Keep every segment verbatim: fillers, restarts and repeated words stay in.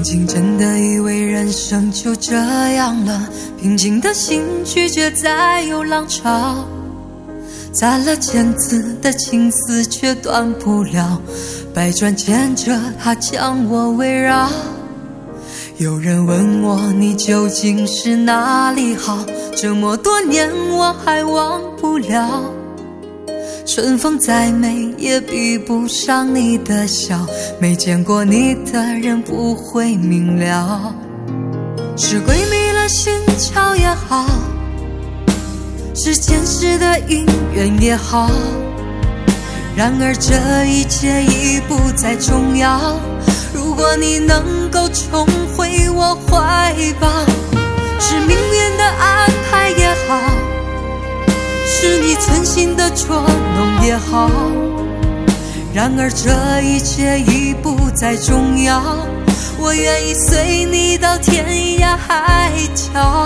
曾经真的以为人生就这样了，平静的心拒绝再有浪潮，砸了千次的情丝却断不了，百转千折它将我围绕。有人问我你究竟是哪里好，这么多年我还忘不了，春风再美也比不上你的笑，没见过你的人不会明了。是鬼迷了心窍也好，是前世的因缘也好，然而这一切已不再重要。如果你能够重回我怀抱，是命运的安排也好，是你存心的捉弄也好，然而这一切已不再重要。我愿意随你到天涯海角。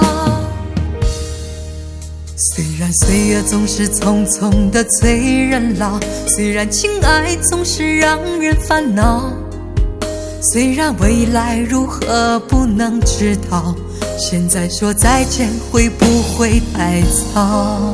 虽然岁月总是匆匆的催人老，虽然情爱总是让人烦恼，虽然未来如何不能知道，现在说再见会不会太早？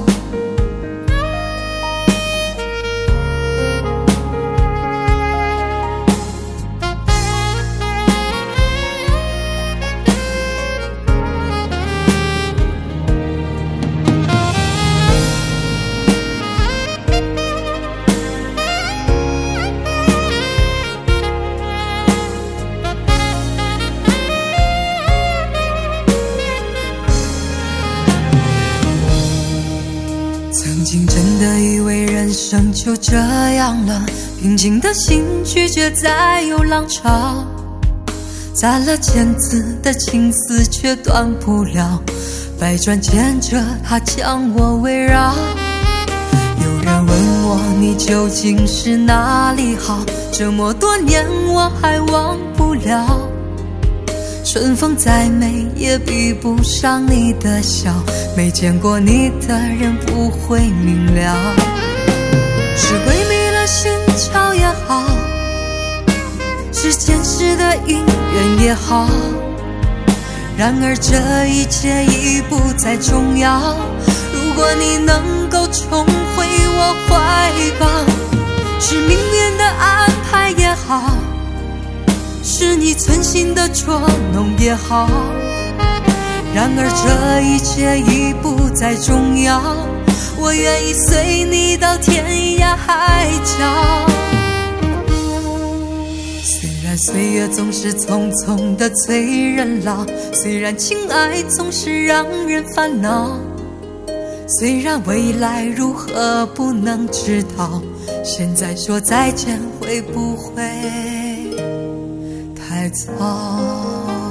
曾经真的以为人生就这样了，平静的心拒绝再有浪潮，砸了千次的情丝却断不了，百转千折它将我围绕。有人问我你究竟是哪里好，这么多年我还忘不了，春风再美也比不上你的笑，没见过你的人不会明了。是鬼迷了心窍也好，是前世的因缘也好，然而这一切已不再重要。如果你能够重回我怀抱，是命运的安排也好，是你存心的捉弄也好，然而这一切已不再重要。我愿意随你到天涯海角。虽然岁月总是匆匆的催人老，虽然情爱总是让人烦恼，虽然未来如何不能知道，现在说再见会不会太早？